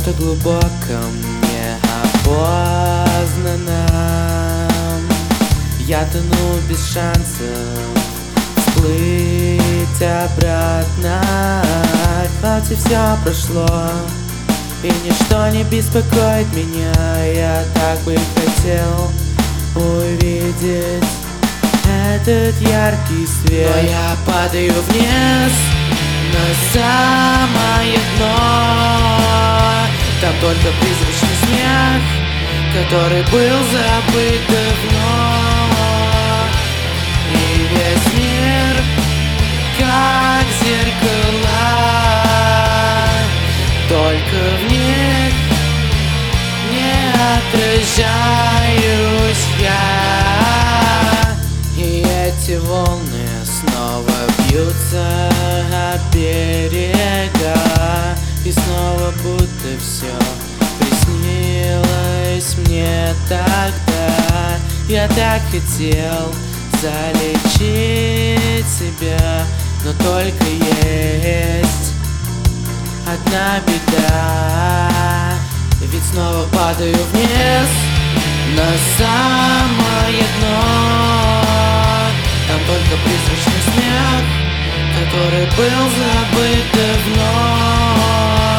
чем-то глубоком, неопознанном. Я тону без шансов всплыть обратно, хоть и все прошло, и ничто не беспокоит меня. Я так бы хотел увидеть этот яркий свет, но я падаю вниз на самое дно. Там только призрачный смех, который был забыт давно. И весь мир как зеркала, только в них не отражаюсь я. И эти волны снова бьются о берега, и снова будто все приснилось мне тогда. Я так хотел залечить себя, но только есть одна беда. Ведь снова падаю вниз на самое дно. Там только призрачный смех, который был забыт давно.